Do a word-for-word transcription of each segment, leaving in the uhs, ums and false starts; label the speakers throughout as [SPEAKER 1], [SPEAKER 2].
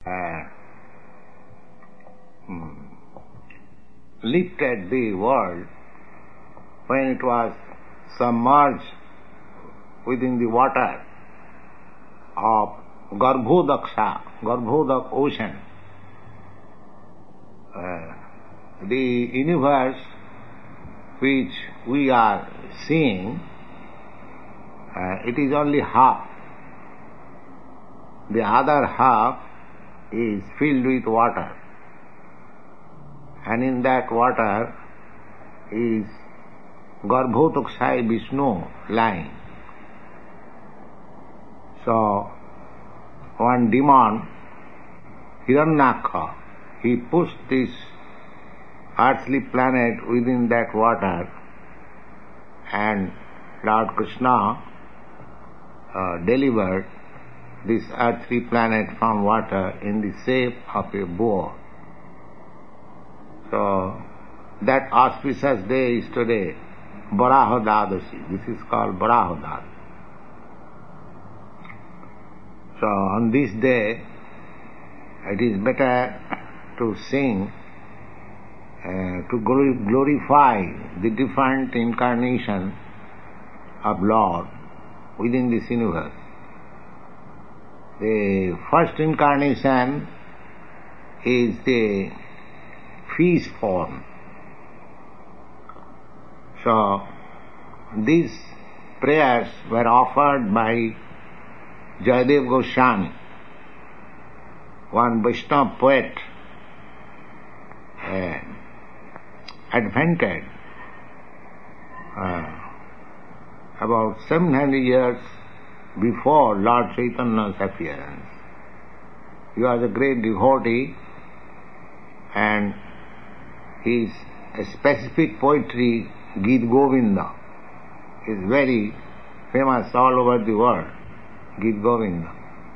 [SPEAKER 1] uh, lifted the world when it was submerged within the water of Garbhodaksha, Garbhodak ocean. Uh, the universe which we are seeing, uh, it is only half. The other half is filled with water, and in that water is Garbhodaksha Vishnu lying. So, one demon, Hiranyakha, he pushed this earthly planet within that water, and Lord Krishna uh, delivered this earthly planet from water in the shape of a boar. So, that auspicious day is today, Varaha Dadashi. This is called Varaha Dadashi. So, on this day, it is better to sing, uh, to glorify the different incarnation of Lord within this universe. The first incarnation is the fish form. So, these prayers were offered by Jayadev Goswami, one Vaishnava poet, uh, advented uh, about seven hundred years before Lord Chaitanya's appearance. He was a great devotee, and his specific poetry, Gita Govinda, is very famous all over the world. Gita Govinda.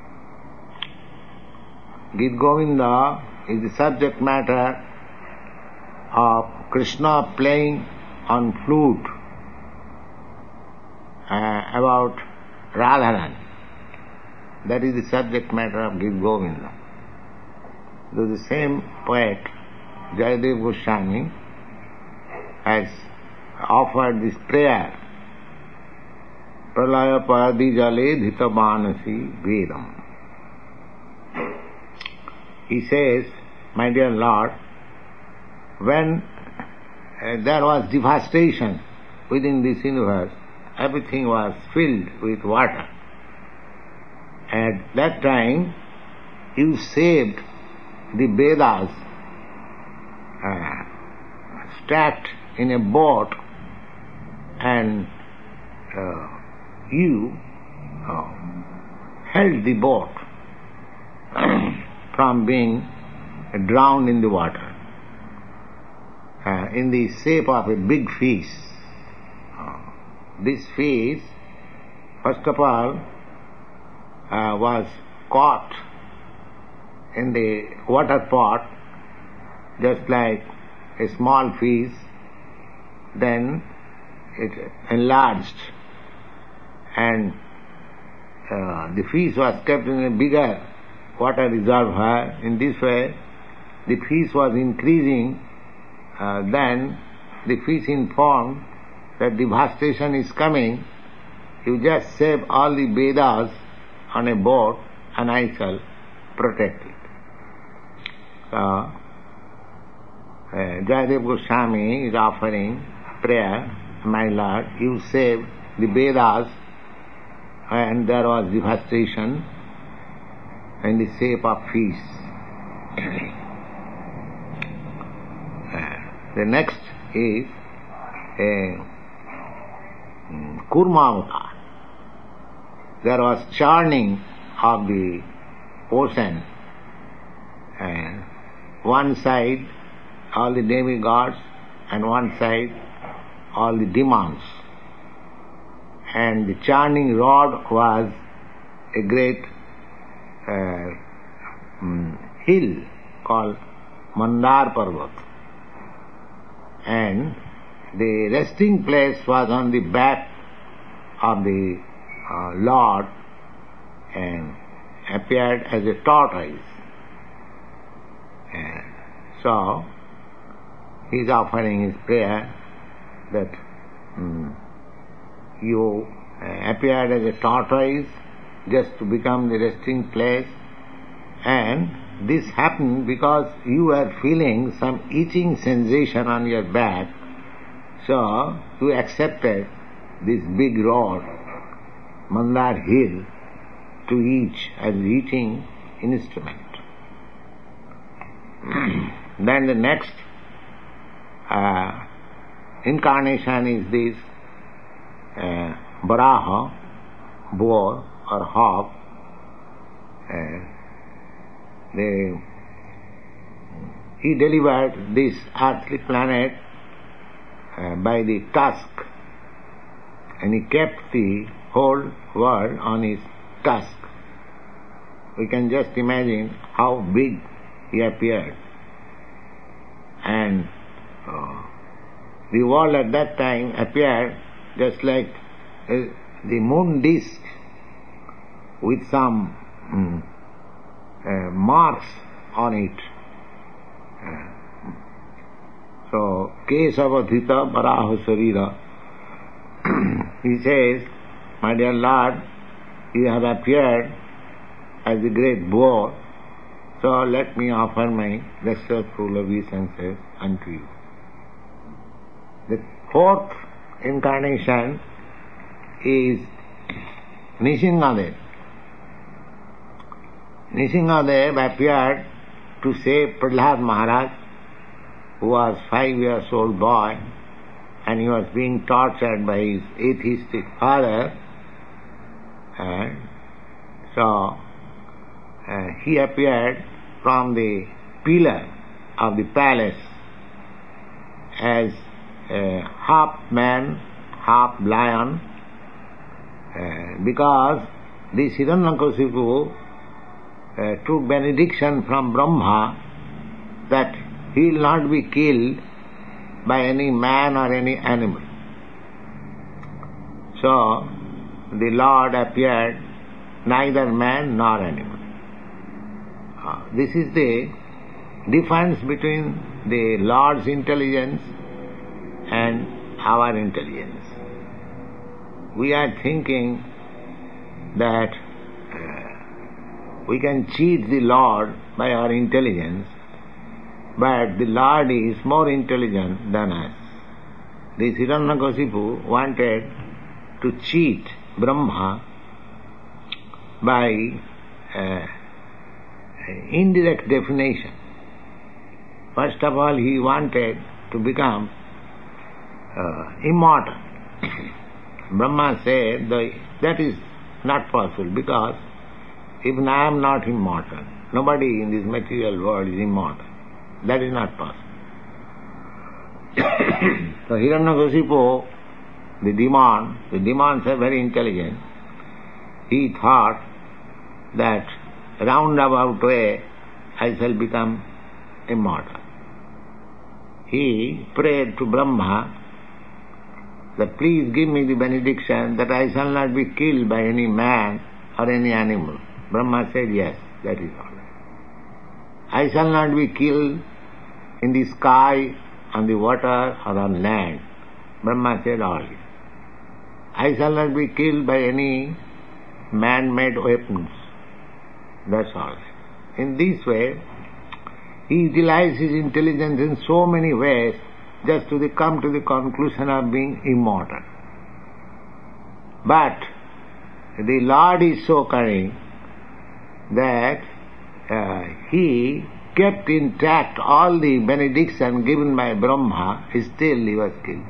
[SPEAKER 1] Gita Govinda is the subject matter of Krishna playing on flute uh, about Radharani. That is the subject matter of Gita Govinda. So the same poet, Jayadev Goswami, has offered this prayer, Pralaya Paradi Jale Dhita Manasi Vedam. He says, my dear Lord, when uh, there was devastation within this universe, everything was filled with water. At that time, you saved the Vedas uh, stacked in a boat, and uh, you uh, held the boat from being drowned in the water uh, in the shape of a big fish. Uh, this fish, first of all, uh, was caught in the water pot just like a small fish. Then it enlarged, and uh, the fish was kept in a bigger water reservoir. In this way, the fish was increasing. Uh, then the fish informed that devastation is coming. You just save all the Vedas on a boat, and I shall protect it. So, uh, Jayadev Goswami is offering prayer, my Lord, you saved the Vedas, and there was devastation in the shape of fish. uh, the next is a um, Kurma Avatar. There was churning of the ocean, and one side all the demigods, and one side all the demons. And the churning rod was a great uh, um, hill called Mandar Parvat. And the resting place was on the back of the uh, Lord, and appeared as a tortoise. So, he is offering his prayer that um, you uh, appeared as a tortoise just to become the resting place, and this happened because you were feeling some itching sensation on your back, so you accepted this big rod, Mandar Hill, to each as eating instrument. Then the next uh, incarnation is this uh, Varaha, boar or hawk. Uh, the, he delivered this earthly planet uh, by the tusk, and he kept the whole world on his tusk. We can just imagine how big he appeared. And uh, the world at that time appeared just like uh, the moon disk with some um, uh, marks on it. Uh, so, Kesavadhita Varaha Sarira. He says, my dear Lord, you have appeared as a great boar, so let me offer my respectful obeisances unto you. The fourth incarnation is Nishingadev. Nishingadev appeared to save Prahlad Maharaj, who was five years old boy, and he was being tortured by his atheistic father. And so uh, he appeared from the pillar of the palace as a half man, half lion, uh, because this Hiranyakashipu uh, took benediction from Brahma that he will not be killed by any man or any animal. So, the Lord appeared neither man nor animal. Uh, this is the difference between the Lord's intelligence and our intelligence. We are thinking that uh, we can cheat the Lord by our intelligence, but the Lord is more intelligent than us. This Hiranyakashipu wanted to cheat Brahma by uh, indirect definition. First of all, he wanted to become uh, immortal. Brahma said that is not possible, because even I am not immortal. Nobody in this material world is immortal. That is not possible. So Hiranyakashipu, the demon, the demons are very intelligent. He thought that roundabout way I shall become immortal. He prayed to Brahma that please give me the benediction that I shall not be killed by any man or any animal. Brahma said, yes, that is all right. I shall not be killed in the sky, on the water or on land. Brahma said, all right. I shall not be killed by any man-made weapons. That's all. In this way, he utilized his intelligence in so many ways just to the, come to the conclusion of being immortal. But the Lord is so cunning that uh, he kept intact all the benediction given by Brahma, still he was killed.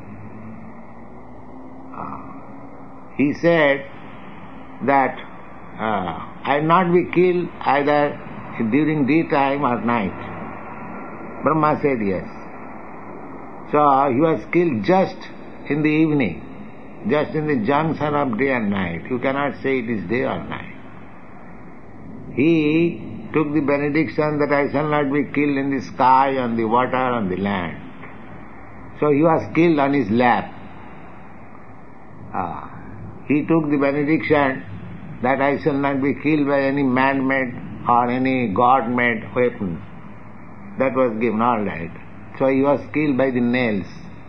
[SPEAKER 1] Uh, he said that uh, I will not be killed either during daytime or night. Brahma said yes. So he was killed just in the evening, just in the junction of day and night. You cannot say it is day or night. He took the benediction that I shall not be killed in the sky, on the water, on the land. So he was killed on his lap. Ah. He took the benediction that I shall not be killed by any man-made or any God-made weapon. That was given, all right. So he was killed by the nails.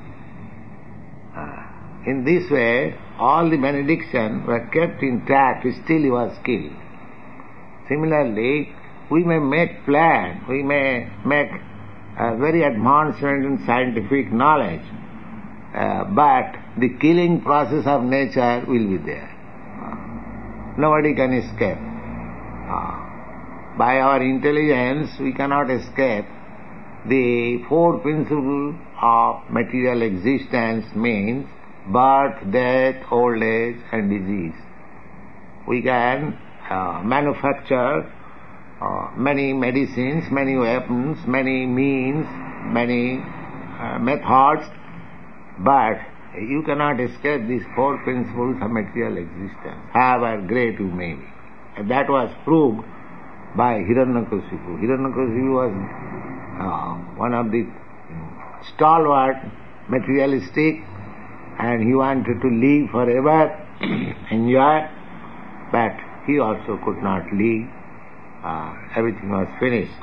[SPEAKER 1] Uh, in this way, all the benedictions were kept intact, still he was killed. Similarly, we may make plan, we may make a very advancement in scientific knowledge, uh, but the killing process of nature will be there. Uh, nobody can escape. Uh, by our intelligence, we cannot escape the four principles of material existence, means birth, death, old age and disease. We can uh, manufacture uh, many medicines, many weapons, many means, many uh, methods, but you cannot escape these four principles of material existence, however great you may be. And that was proved by Hiranyakashipu. Hiranyakashipu was uh, one of the stalwart materialistic, and he wanted to live forever, enjoy, but he also could not live. Uh, everything was finished.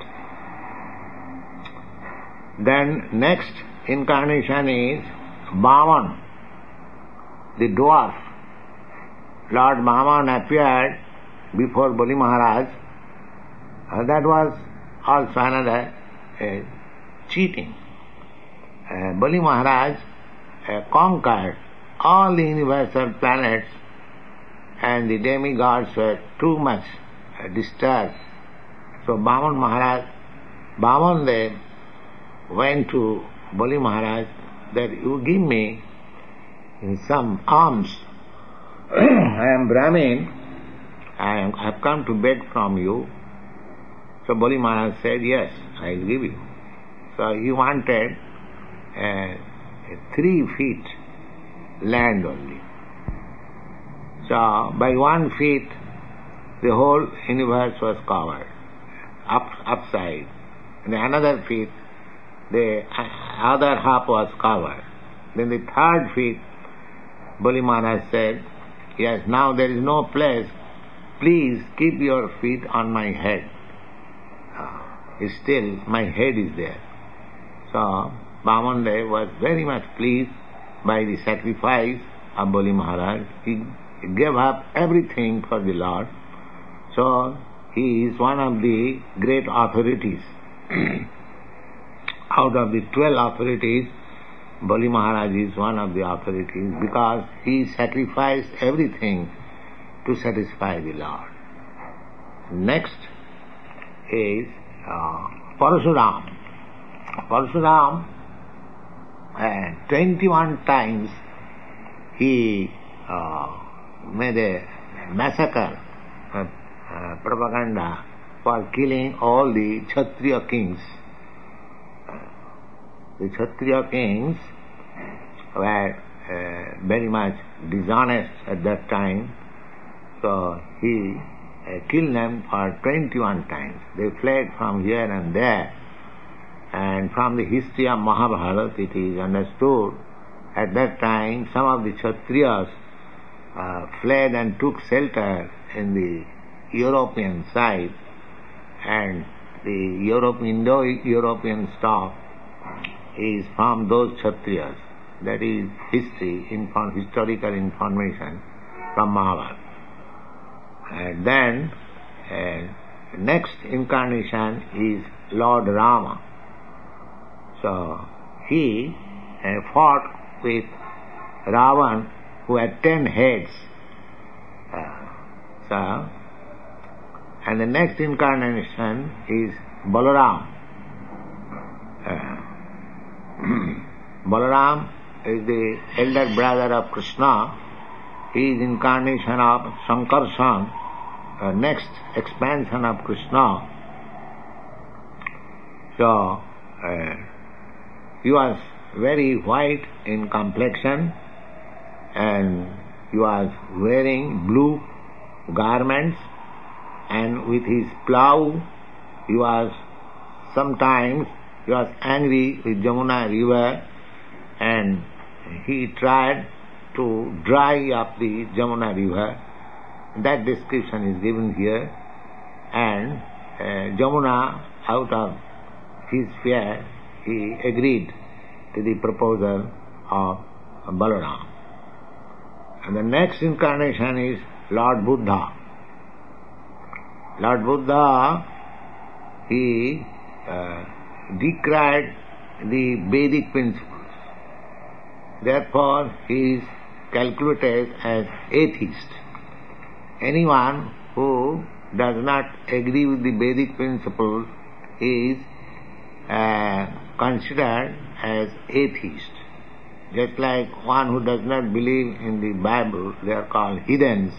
[SPEAKER 1] Then next incarnation is Vaman, the dwarf. Lord Vaman appeared before Bali Maharaj. Uh, that was also another uh, cheating. Uh, Bali Maharaj uh, conquered all the universal planets, and the demigods were too much uh, disturbed. So Vaman Maharaj, Vaman then went to Bali Maharaj that you give me some alms. I am Brahmin, I have come to beg from you. So Bali Maharaj said, yes, I will give you. So he wanted uh, three feet land only. So by one feet the whole universe was covered, up upside. And another feet the other half was covered. Then the third feet, Bali Maharaj said, yes, now there is no place, please keep your feet on my head. Uh, still my head is there. So Vaman Dev was very much pleased by the sacrifice of Bali Maharaj. He gave up everything for the Lord. So he is one of the great authorities. Out of the twelve authorities, Bali Maharaj is one of the authorities because he sacrificed everything to satisfy the Lord. Next is uh, Parasuram. Parasuram, uh, twenty-one times he uh, made a massacre, uh, uh, propaganda for killing all the Kshatriya kings. The Kshatriya kings were uh, very much dishonest at that time, so he uh, killed them for twenty-one times. They fled from here and there, and from the history of Mahabharata it is understood at that time some of the Kshatriyas uh, fled and took shelter in the European side, and the Europe, Indo-European stock is from those Kshatriyas. That is history, inform, historical information from Mahabharata. And then uh, next incarnation is Lord Rama. So he uh, fought with Ravan, who had ten heads. Uh, so, and the next incarnation is Balaram. Uh, Balaram is the elder brother of Krishna. He is incarnation of Sankarshan, uh, next expansion of Krishna. So, uh, he was very white in complexion, and he was wearing blue garments, and with his plough he was sometimes he was angry with Jamuna river, and he tried to dry up the Jamuna river. That description is given here. And uh, Jamuna, out of his fear, he agreed to the proposal of Balaram. And the next incarnation is Lord Buddha. Lord Buddha, he uh, decried the Vedic principles. Therefore, he is calculated as atheist. Anyone who does not agree with the Vedic principles is uh, considered as atheist. Just like one who does not believe in the Bible, they are called heathens.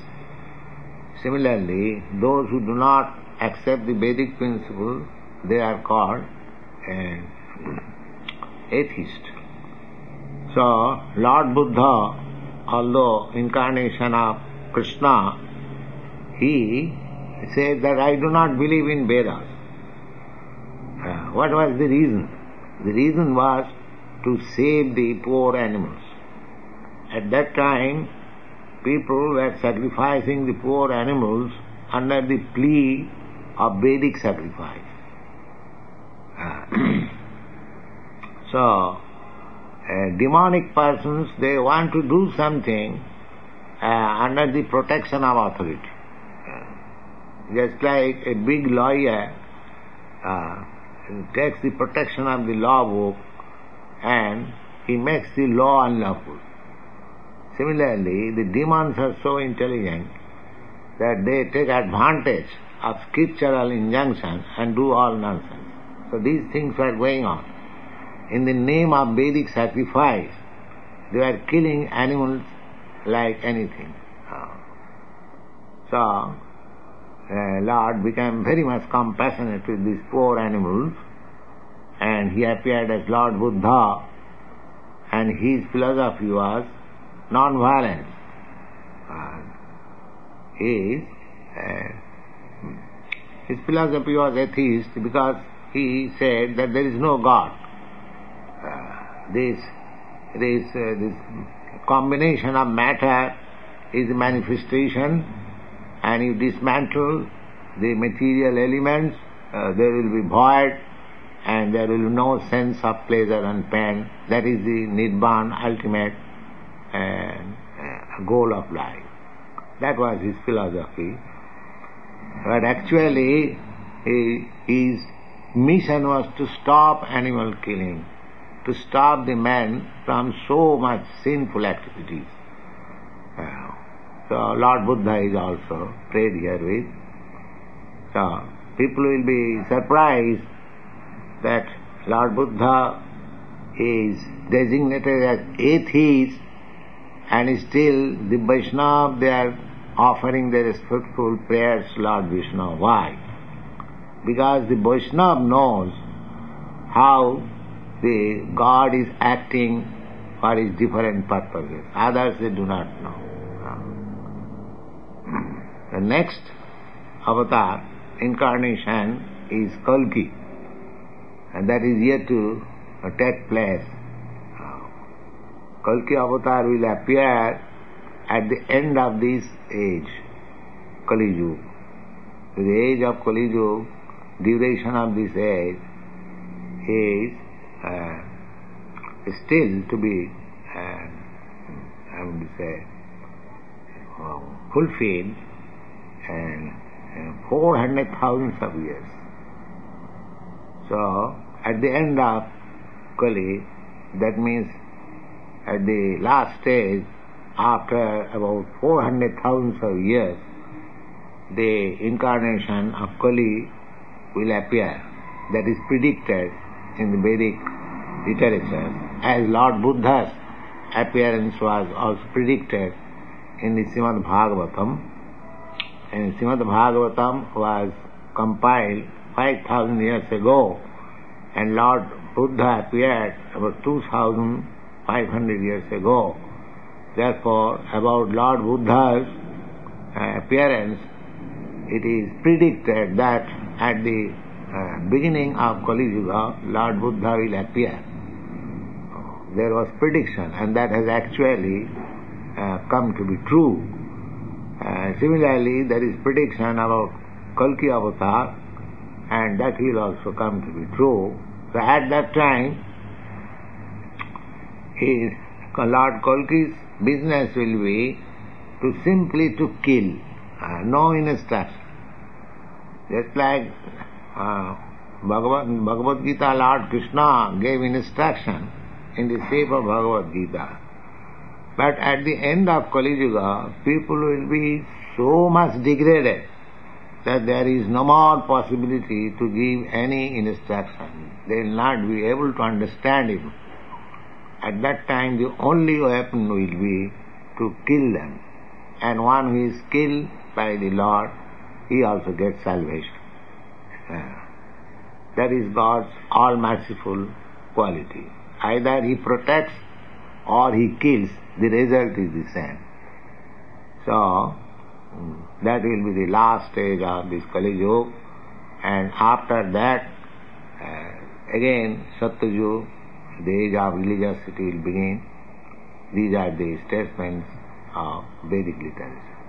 [SPEAKER 1] Similarly, those who do not accept the Vedic principles, they are called uh, atheist. So, Lord Buddha, although incarnation of Krishna, he said that I do not believe in Vedas. Uh, what was the reason? The reason was to save the poor animals. At that time, people were sacrificing the poor animals under the plea of Vedic sacrifice. Uh, so, uh, demonic persons, they want to do something uh, under the protection of authority. Uh, just like a big lawyer uh, takes the protection of the law book and he makes the law unlawful. Similarly, the demons are so intelligent that they take advantage of scriptural injunction and do all nonsense. So these things were going on. In the name of Vedic sacrifice, they were killing animals like anything. So, uh, Lord became very much compassionate with these poor animals, and he appeared as Lord Buddha, and his philosophy was non-violence. Uh, his, uh, his philosophy was atheist because he said that there is no God. Uh, this this, uh, this combination of matter is a manifestation, and you dismantle the material elements, uh, there will be void, and there will be no sense of pleasure and pain. That is the Nibbana, ultimate uh, uh, goal of life. That was his philosophy. But actually, he, his mission was to stop animal killing, to stop the man from so much sinful activities. Uh, so Lord Buddha is also prayed here with. So people will be surprised that Lord Buddha is designated as atheist, and still the Vaishnava, they are offering their respectful prayers to Lord Vishnu. Why? Because the Vaishnava knows how the God is acting for his different purposes. Others they do not know. The next avatar, incarnation, is Kalki, and that is yet to take place. Kalki avatar will appear at the end of this age, Kali Yuga. The age of Kali Yuga, duration of this age is uh, still to be, uh, I would say, uh, fulfilled, and uh, four hundred thousand of years. So, at the end of Kali, that means at the last stage, after about four hundred thousand of years, the incarnation of Kali will appear. That is predicted in the Vedic literature, as Lord Buddha's appearance was also predicted in the Srimad Bhagavatam. And Srimad Bhagavatam was compiled five thousand years ago, and Lord Buddha appeared about two thousand five hundred years ago. Therefore, about Lord Buddha's uh, appearance, it is predicted that at the uh, beginning of Kali Yuga, Lord Buddha will appear. There was prediction, and that has actually uh, come to be true. Uh, similarly, there is prediction about Kalki avatar, and that will also come to be true. So at that time, his, Lord Kalki's business will be to simply to kill, uh, no instruction. Just like uh, Bhagavad, Bhagavad Gita, Lord Krishna gave instruction in the shape of Bhagavad Gita. But at the end of Kali Yuga, people will be so much degraded that there is no more possibility to give any instruction. They will not be able to understand it. At that time, the only weapon will be to kill them. And one who is killed by the Lord, he also gets salvation. Uh, that is God's all-merciful quality. Either he protects or he kills, the result is the same. So, that will be the last stage of this Kali Yuga, and after that, uh, again, Satyayuga, the age of religiosity will begin. These are the statements of Vedic literature.